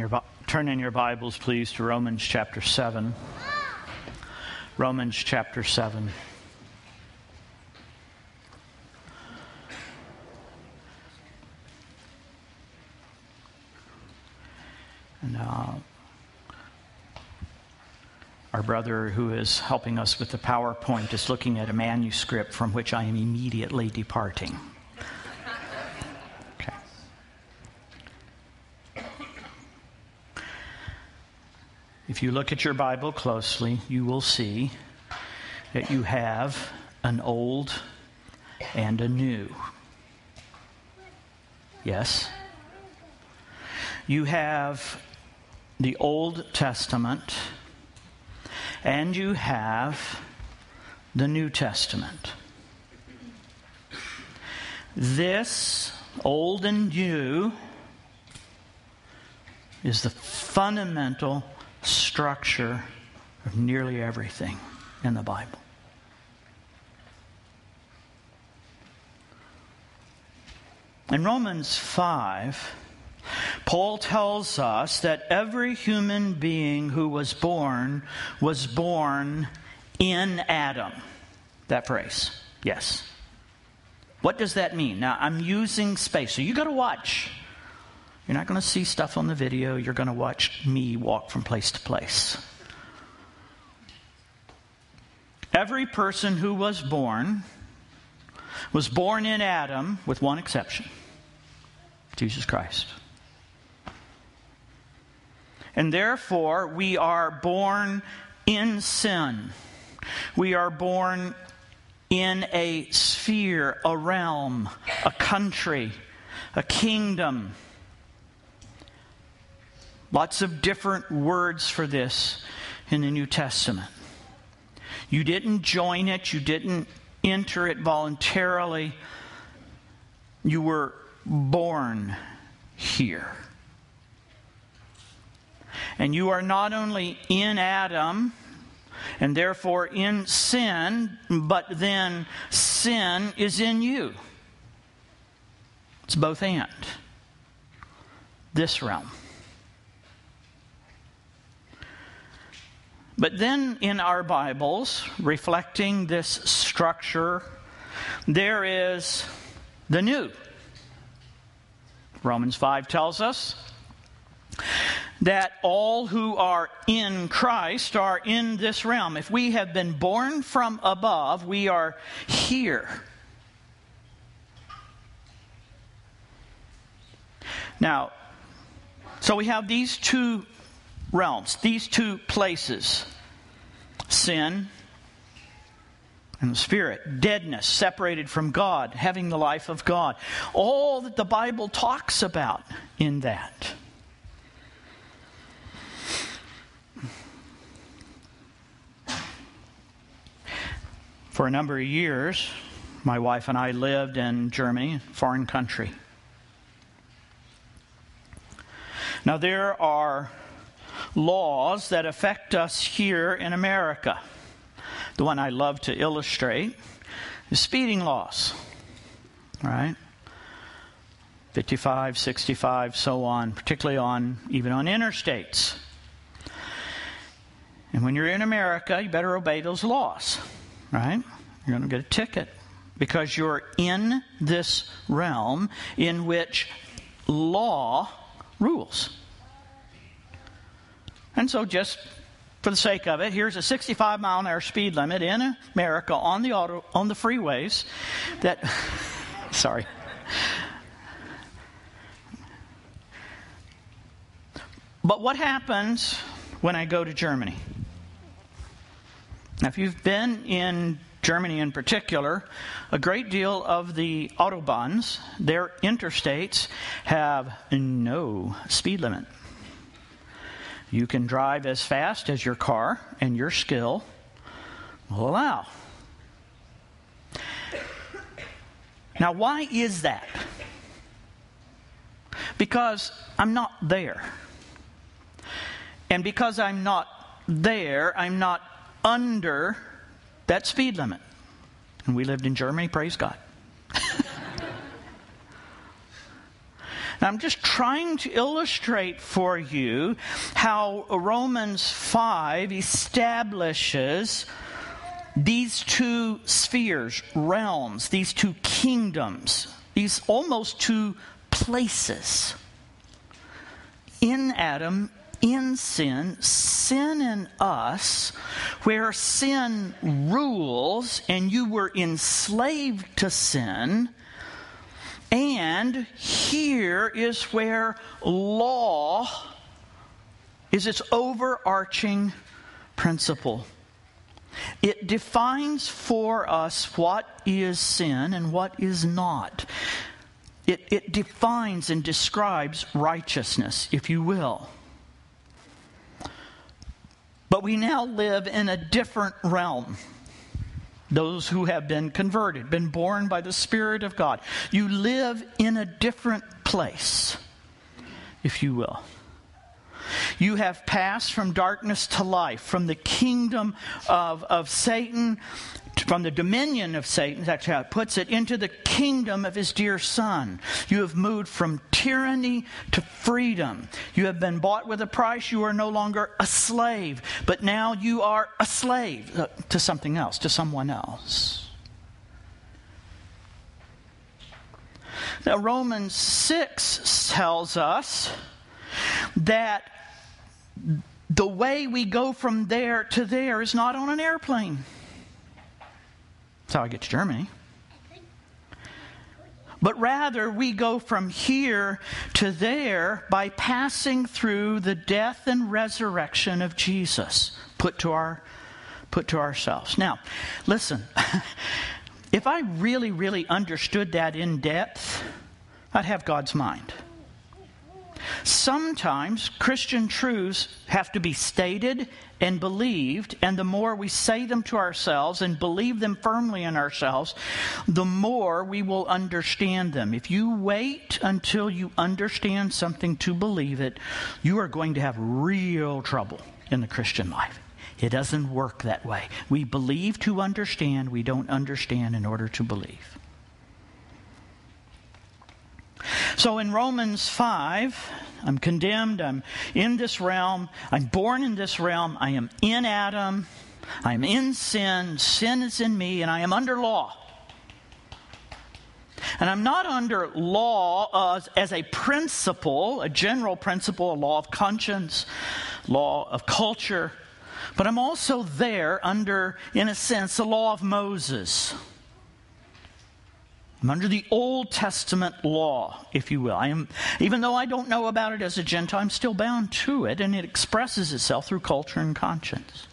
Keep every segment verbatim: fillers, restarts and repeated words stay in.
your, turn in your Bibles, please, to Romans chapter seven. Romans chapter seven. And uh, our brother who is helping us with the PowerPoint is looking at a manuscript from which I am immediately departing. Okay. If you look at your Bible closely, you will see that you have an old and a new. Yes? You have the Old Testament and you have the New Testament. This Old and New is the fundamental structure of nearly everything in the Bible. In Romans five, Paul tells us that every human being who was born was born in Adam. That phrase, yes. What does that mean? Now, I'm using space, so you got to watch. You're not going to see stuff on the video. You're going to watch me walk from place to place. Every person who was born was born in Adam, with one exception: Jesus Christ. And therefore, we are born in sin. We are born in a sphere, a realm, a country, a kingdom. Lots of different words for this in the New Testament. You didn't join it. You didn't enter it voluntarily. You were born here. And you are not only in Adam, and therefore in sin, but then sin is in you. It's both and. This realm. But then in our Bibles, reflecting this structure, there is the new. Romans five tells us that all who are in Christ are in this realm. If we have been born from above, we are here. Now, so we have these two realms, these two places: sin and the spirit, deadness, separated from God, having the life of God. All that the Bible talks about in that. For a number of years, my wife and I lived in Germany, a foreign country. Now, there are laws that affect us here in America. The one I love to illustrate is speeding laws. Right? fifty-five, sixty-five, so on, particularly on even on interstates. And when you're in America, you better obey those laws. Right? You're going to get a ticket because you're in this realm in which law rules. And so just for the sake of it, here's a sixty-five mile an hour speed limit in America on the auto on the freeways that sorry. But what happens when I go to Germany? Now, if you've been in Germany in particular, a great deal of the autobahns, their interstates, have no speed limit. You can drive as fast as your car and your skill will allow. Now, why is that? Because I'm not there. And because I'm not there, I'm not under that speed limit. And we lived in Germany, praise God. And I'm just trying to illustrate for you how Romans five establishes these two spheres, realms, these two kingdoms, these almost two places. In Adam, in sin, sin in us, where sin rules and you were enslaved to sin. And here is where law is its overarching principle. It defines for us what is sin and what is not. It, it defines and describes righteousness, if you will. But we now live in a different realm. Those who have been converted, been born by the Spirit of God. You live in a different place, if you will. You have passed from darkness to life, from the kingdom of, of Satan, from the dominion of Satan, that's how it puts it, into the kingdom of his dear Son. You have moved from tyranny to freedom. You have been bought with a price. You are no longer a slave, but now you are a slave to something else, to someone else. Now, Romans six tells us that the way we go from there to there is not on an airplane. That's how I get to Germany. But rather, we go from here to there by passing through the death and resurrection of Jesus, put to our, put to ourselves. Now, listen, if I really, really understood that in depth, I'd have God's mind. Sometimes Christian truths have to be stated and believed, and the more we say them to ourselves and believe them firmly in ourselves, the more we will understand them. If you wait until you understand something to believe it, you are going to have real trouble in the Christian life. It doesn't work that way. We believe to understand. We don't understand in order to believe. So in Romans five, I'm condemned, I'm in this realm, I'm born in this realm, I am in Adam, I am in sin, sin is in me, and I am under law. And I'm not under law as, as a principle, a general principle, a law of conscience, law of culture, but I'm also there under, in a sense, the law of Moses. I'm under the Old Testament law, if you will. I am, even though I don't know about it as a Gentile, I'm still bound to it, and it expresses itself through culture and conscience.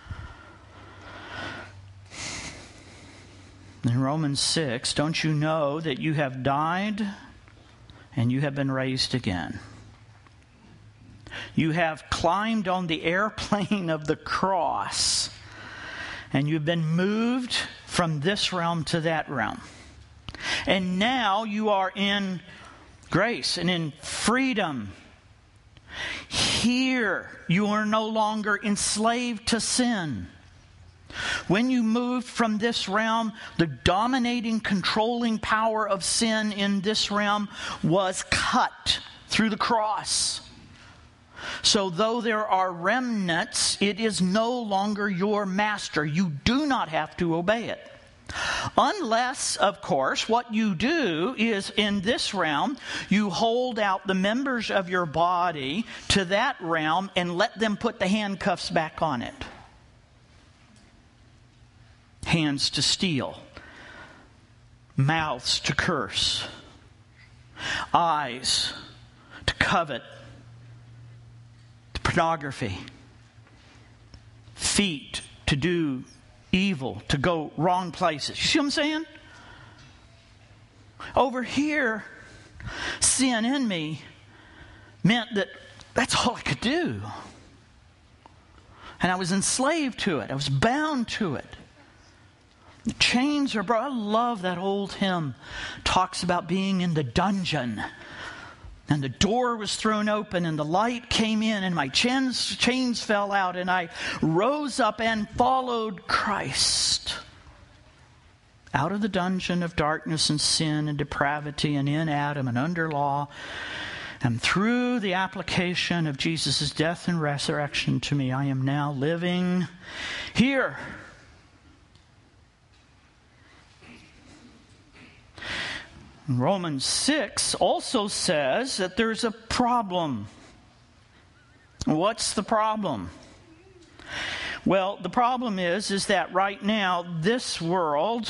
In Romans six, don't you know that you have died and you have been raised again? You have climbed on the airplane of the cross, and you've been moved from this realm to that realm. And now you are in grace and in freedom. Here you are no longer enslaved to sin. When you moved from this realm, the dominating, controlling power of sin in this realm was cut through the cross. So though there are remnants, it is no longer your master. You do not have to obey it. Unless, of course, what you do is in this realm, you hold out the members of your body to that realm and let them put the handcuffs back on it. Hands to steal, mouths to curse, eyes to covet, to pornography, feet to do evil, to go wrong places. You see what I'm saying? Over here, sin in me meant that that's all I could do. And I was enslaved to it. I was bound to it. The chains are brought. I love that old hymn. Talks about being in the dungeon. And the door was thrown open and the light came in and my chains, chains fell out and I rose up and followed Christ. out of the dungeon of darkness and sin and depravity and in Adam and under law, and through the application of Jesus' death and resurrection to me, I am now living here. Romans six also says that there's a problem. What's the problem? Well, the problem is, is that right now, this world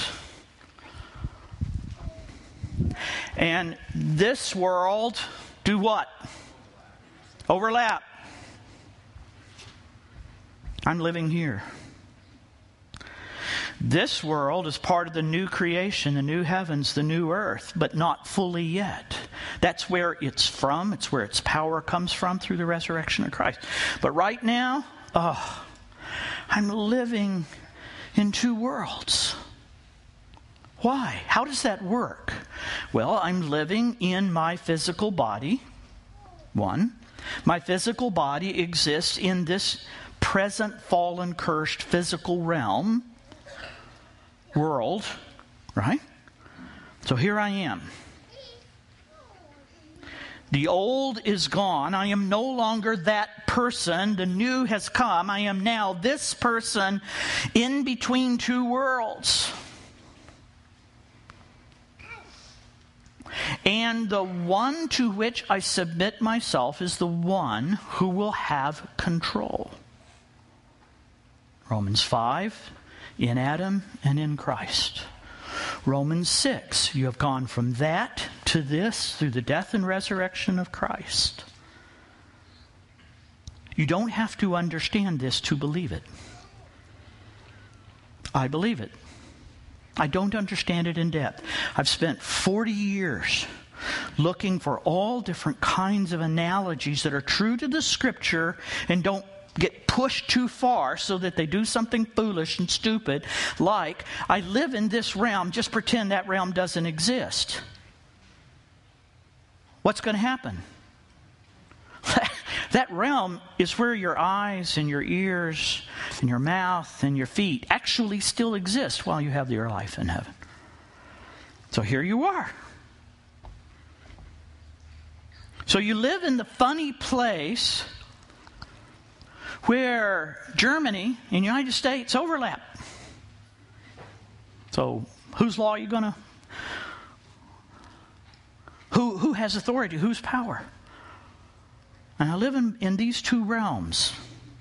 and this world do what? Overlap. I'm living here. This world is part of the new creation, the new heavens, the new earth, but not fully yet. That's where it's from. It's where its power comes from through the resurrection of Christ. But right now, oh, I'm living in two worlds. Why? How does that work? Well, I'm living in my physical body. One, my physical body exists in this present fallen, cursed physical realm. World, right? So here I am. The old is gone. I am no longer that person. The new has come. I am now this person in between two worlds. And the one to which I submit myself is the one who will have control. Romans five, in Adam and in Christ. Romans six, you have gone from that to this through the death and resurrection of Christ. You don't have to understand this to believe it. I believe it. I don't understand it in depth. I've spent forty years looking for all different kinds of analogies that are true to the Scripture and don't get pushed too far so that they do something foolish and stupid, like, I live in this realm, just pretend that realm doesn't exist. What's going to happen? That realm is where your eyes and your ears and your mouth and your feet actually still exist while you have your life in heaven. So here you are. So you live in the funny place where Germany and the United States overlap. So whose law are you going to... Who, who has authority? Whose power? And I live in, in these two realms.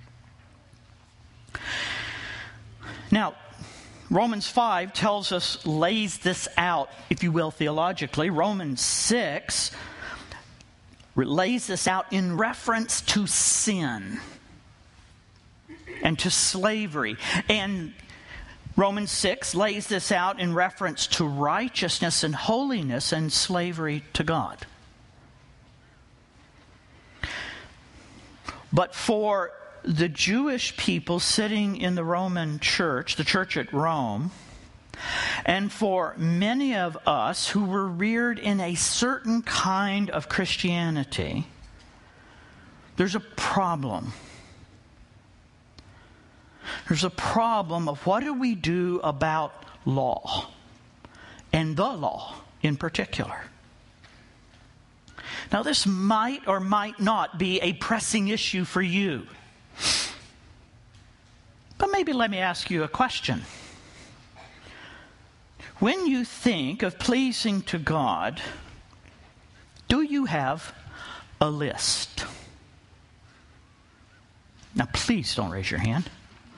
Now, Romans five tells us, lays this out, if you will, theologically. Romans six lays this out in reference to sin and to slavery. And Romans six lays this out in reference to righteousness and holiness and slavery to God. But for the Jewish people sitting in the Roman church, the church at Rome, and for many of us who were reared in a certain kind of Christianity, there's a problem. There's a problem of what do we do about law, and the law in particular. Now, this might or might not be a pressing issue for you. But maybe let me ask you a question. When you think of pleasing to God, do you have a list? Now, please don't raise your hand.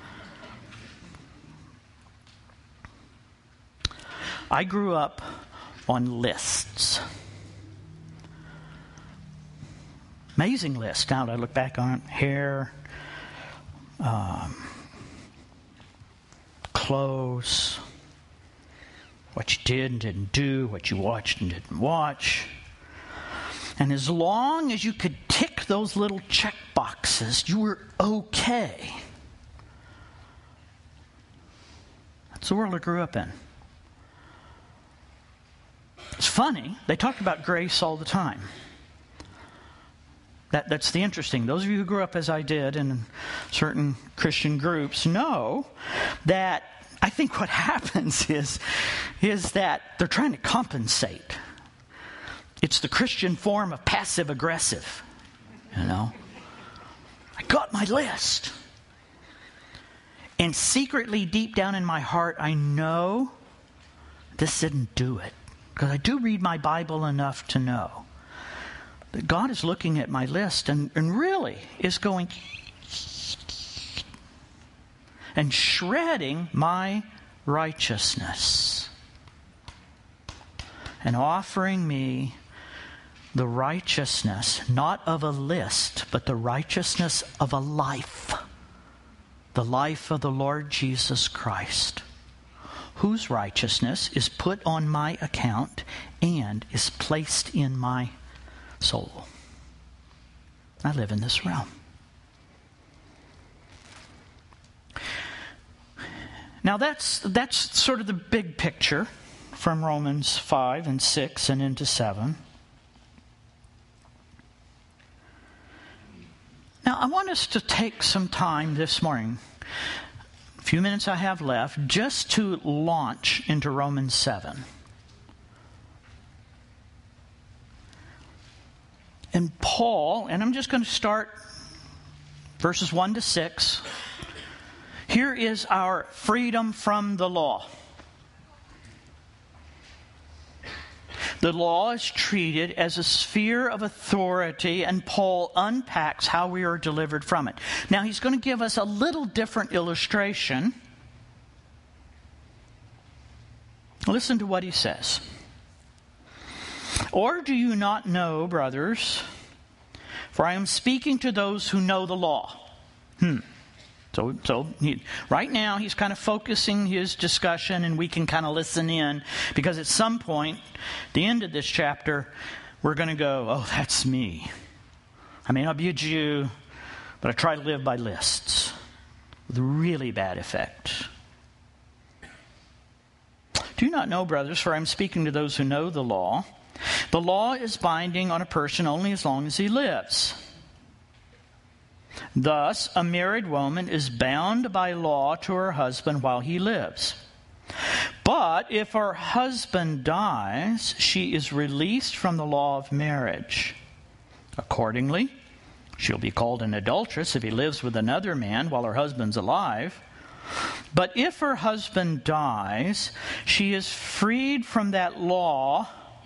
I grew up on lists. Amazing list. Now that I look back on it, hair, um, clothes, what you did and didn't do, what you watched and didn't watch. And as long as you could tick those little check boxes, you were okay. That's the world I grew up in. It's funny, they talk about grace all the time. That, that's the interesting. Those of you who grew up as I did in certain Christian groups know that I think what happens is, is that they're trying to compensate. It's the Christian form of passive aggressive, you know. I got my list. And secretly, deep down in my heart, I know this didn't do it. Because I do read my Bible enough to know that God is looking at my list and, and really is going and shredding my righteousness and offering me the righteousness, not of a list, but the righteousness of a life. The life of the Lord Jesus Christ, whose righteousness is put on my account and is placed in my soul. I live in this realm. Now that's that's sort of the big picture from Romans five and six and into seven. Now I want us to take some time this morning, a few minutes I have left, just to launch into Romans seven. And Paul, and I'm just going to start verses one to six. Here is our freedom from the law. The law is treated as a sphere of authority, and Paul unpacks how we are delivered from it. Now, he's going to give us a little different illustration. Listen to what he says. Or do you not know, brothers, for I am speaking to those who know the law. Hmm. So, so he, right now he's kind of focusing his discussion, and we can kind of listen in, because at some point, the end of this chapter, we're going to go, oh, that's me. I may not be a Jew, but I try to live by lists with really bad effect. Do you not know, brothers, for I'm speaking to those who know the law. The law is binding on a person only as long as he lives. Thus, a married woman is bound by law to her husband while he lives. But if her husband dies, she is released from the law of marriage. Accordingly, she'll be called an adulteress if he lives with another man while her husband's alive. But if her husband dies, she is freed from that law.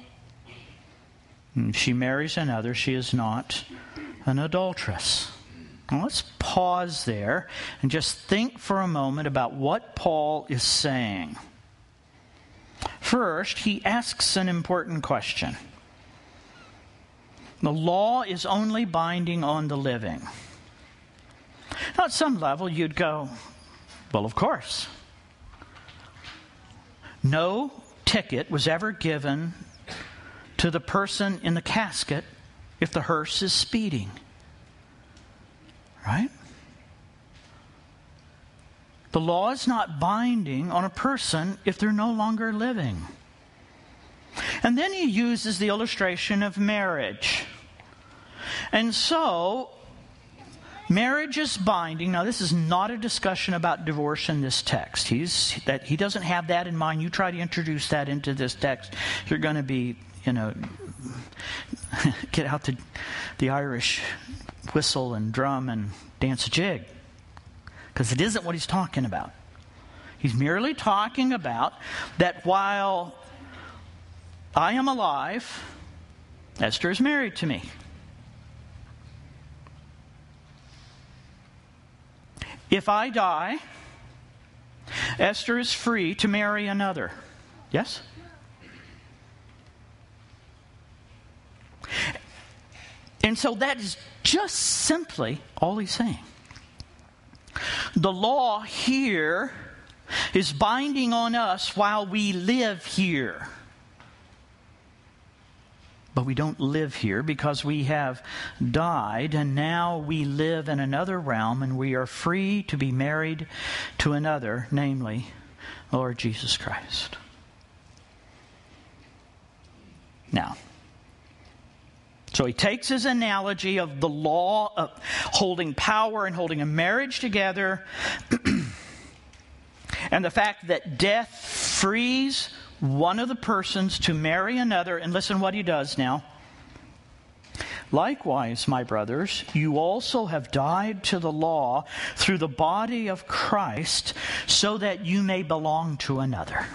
If she marries another, she is not an adulteress. Now let's pause there and just think for a moment about what Paul is saying. First, he asks an important question. The law is only binding on the living. Now, at some level, you'd go, well, of course. No ticket was ever given to the person in the casket if the hearse is speeding. Right? The law is not binding on a person if they're no longer living. And then he uses the illustration of marriage. And so, marriage is binding. Now, this is not a discussion about divorce in this text. He's that he doesn't have that in mind. You try to introduce that into this text, you're going to be, you know, get out the, the Irish whistle and drum and dance a jig, because it isn't what he's talking about. He's merely talking about that while I am alive, Esther is married to me. If I die, Esther is free to marry another. Yes? And so that is just simply all he's saying. The law here is binding on us while we live here. But we don't live here because we have died, and now we live in another realm, and we are free to be married to another, namely, Lord Jesus Christ. Now, so he takes his analogy of the law of holding power and holding a marriage together, And the fact that death frees one of the persons to marry another, and listen what he does now. Likewise, my brothers, you also have died to the law through the body of Christ, so that you may belong to another.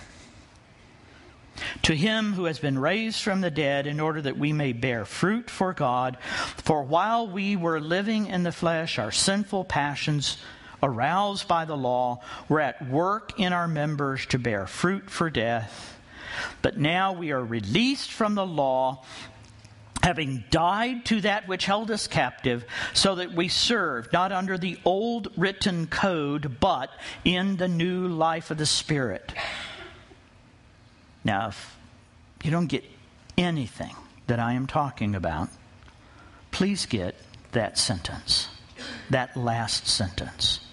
To him who has been raised from the dead, in order that we may bear fruit for God. For while we were living in the flesh, our sinful passions, aroused by the law, were at work in our members to bear fruit for death. But now we are released from the law, having died to that which held us captive, so that we serve not under the old written code, but in the new life of the Spirit. Now, if you don't get anything that I am talking about, please get that sentence, that last sentence.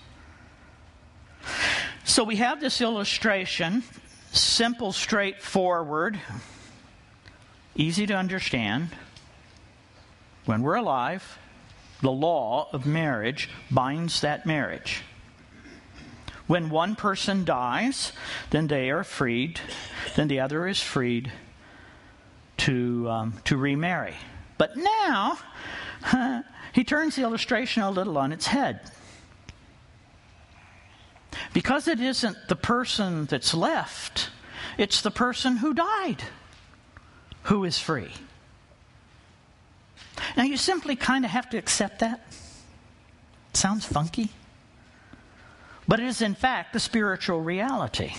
So we have this illustration, simple, straightforward, easy to understand. When we're alive, the law of marriage binds that marriage. When one person dies, then they are freed, then the other is freed to um, to remarry. But now, uh, he turns the illustration a little on its head. Because it isn't the person that's left, it's the person who died who is free. Now, you simply kind of have to accept that. Sounds funky. But it is, in fact, the spiritual reality.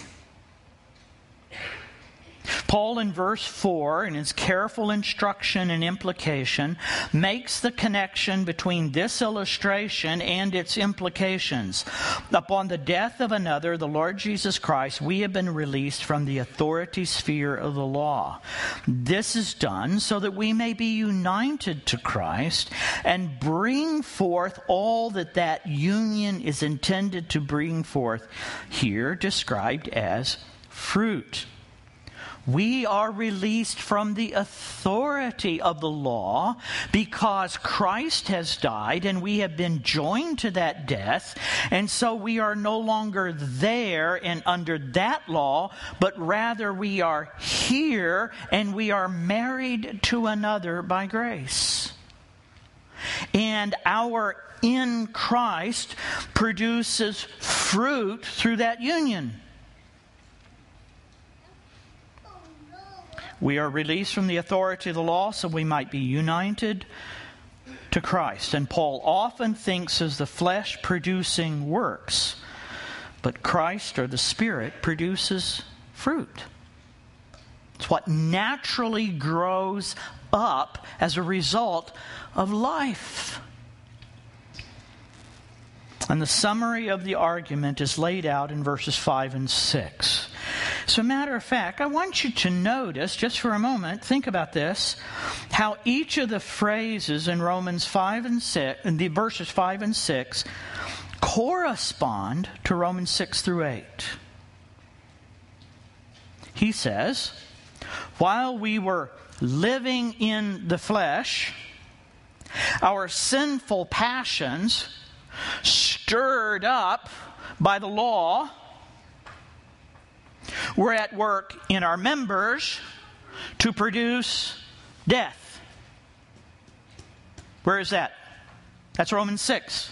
Paul, in verse four, in his careful instruction and implication, makes the connection between this illustration and its implications. Upon the death of another, the Lord Jesus Christ, we have been released from the authority sphere of the law. This is done so that we may be united to Christ and bring forth all that that union is intended to bring forth, here described as fruit. We are released from the authority of the law because Christ has died and we have been joined to that death. And so we are no longer there and under that law, but rather we are here and we are married to another by grace. And our in Christ produces fruit through that union. We are released from the authority of the law so we might be united to Christ. And Paul often thinks as the flesh producing works, but Christ or the Spirit produces fruit. It's what naturally grows up as a result of life. And the summary of the argument is laid out in verses five and six. As a matter of fact, I want you to notice, just for a moment, think about this, how each of the phrases in Romans five and six, in the verses five and six, correspond to Romans six through eight. He says, while we were living in the flesh, our sinful passions, stirred up by the law, were at work in our members to produce death. Where is that? That's Romans six.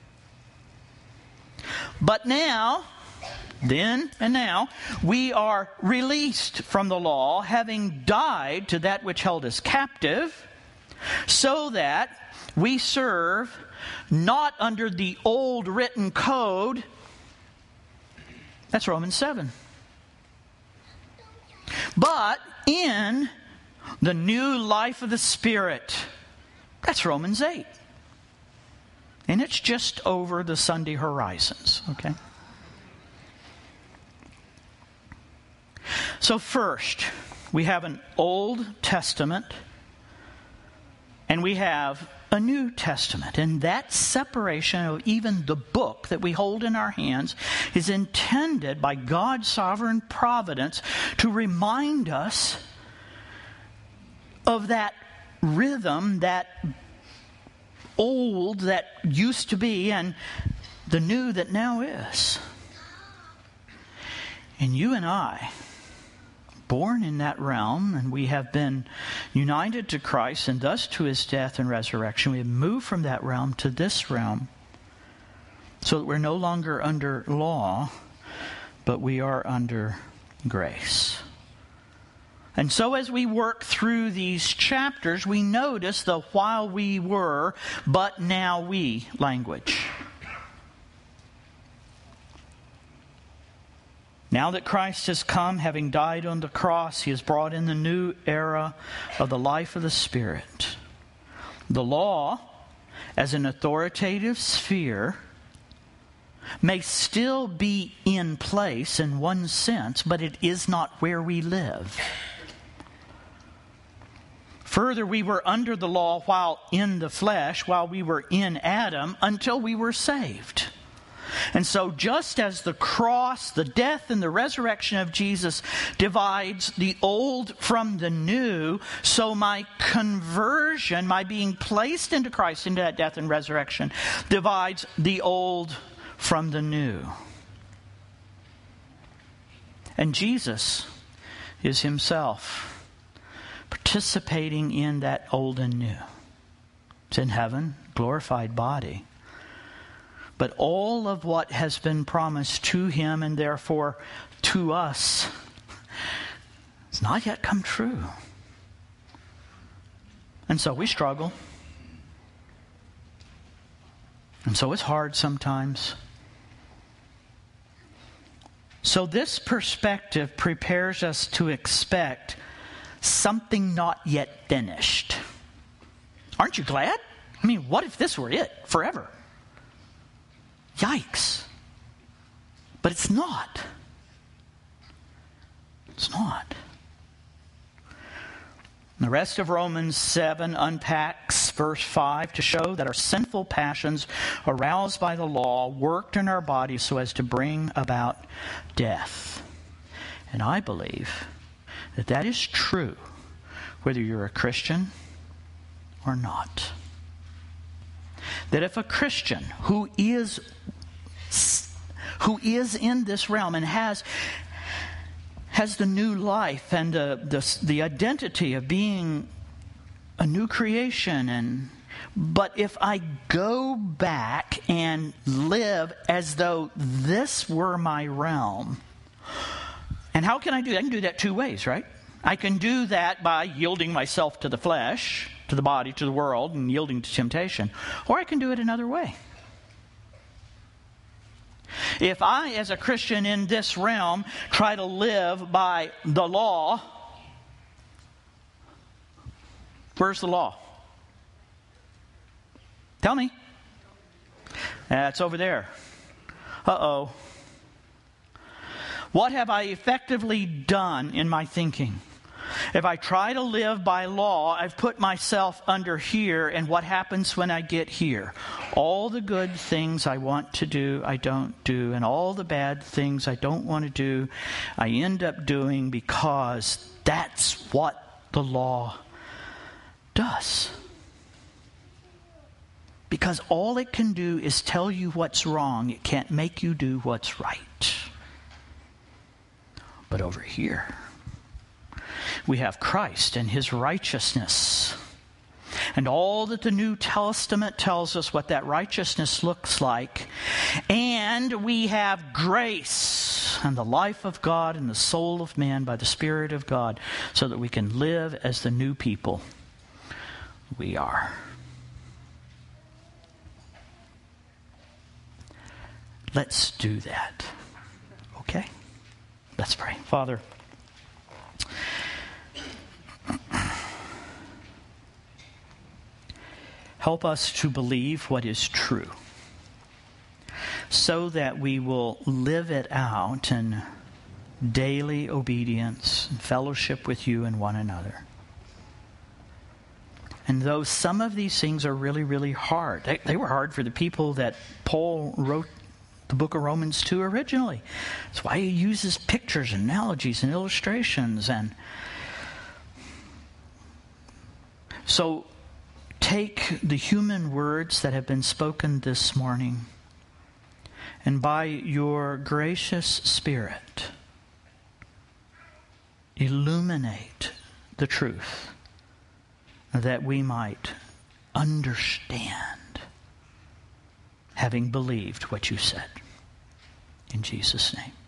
But now, then and now, we are released from the law, having died to that which held us captive, so that we serve not under the old written code. That's Romans seven. But in the new life of the Spirit. That's Romans eight. And it's just over the Sunday horizons, okay? So first, we have an Old Testament and we have a New Testament. And that separation of even the book that we hold in our hands is intended by God's sovereign providence to remind us of that rhythm, that old that used to be and the new that now is. And you and I, born in that realm, and we have been united to Christ and thus to his death and resurrection. We have moved from that realm to this realm so that we're no longer under law, but we are under grace. And so as we work through these chapters, we notice the while we were, but now we language. Now that Christ has come, having died on the cross, he has brought in the new era of the life of the Spirit. The law, as an authoritative sphere, may still be in place in one sense, but it is not where we live. Further, we were under the law while in the flesh, while we were in Adam, until we were saved. And so just as the cross, the death and the resurrection of Jesus divides the old from the new, so my conversion, my being placed into Christ, into that death and resurrection, divides the old from the new. And Jesus is himself participating in that old and new. It's in heaven, glorified body. But all of what has been promised to him and therefore to us has not yet come true. And so we struggle. And so it's hard sometimes. So this perspective prepares us to expect something not yet finished. Aren't you glad? I mean, what if this were it forever? Yikes. But it's not. It's not. The rest of Romans seven unpacks verse five to show that our sinful passions aroused by the law worked in our bodies so as to bring about death. And I believe that that is true whether you're a Christian or not. That if a Christian who is who is in this realm and has has the new life and the, the the identity of being a new creation, and but if I go back and live as though this were my realm, and how can I do that? I can do that two ways, right? I can do that by yielding myself to the flesh, to the body, to the world, and yielding to temptation. Or I can do it another way. If I, as a Christian in this realm, try to live by the law, where's the law? Tell me. That's over there. Uh-oh. What have I effectively done in my thinking? If I try to live by law, I've put myself under here, and what happens when I get here? All the good things I want to do, I don't do, and all the bad things I don't want to do, I end up doing because that's what the law does. Because all it can do is tell you what's wrong. It can't make you do what's right. But over here, we have Christ and his righteousness. And all that the New Testament tells us what that righteousness looks like. And we have grace and the life of God and the soul of man by the Spirit of God, so that we can live as the new people we are. Let's do that. Okay? Let's pray. Father, help us to believe what is true, so that we will live it out in daily obedience and fellowship with you and one another. And though some of these things are really, really hard, they, they were hard for the people that Paul wrote the book of Romans to originally. That's why he uses pictures and analogies and illustrations. And so take the human words that have been spoken this morning, and by your gracious Spirit, illuminate the truth that we might understand, having believed what you said. In Jesus' name.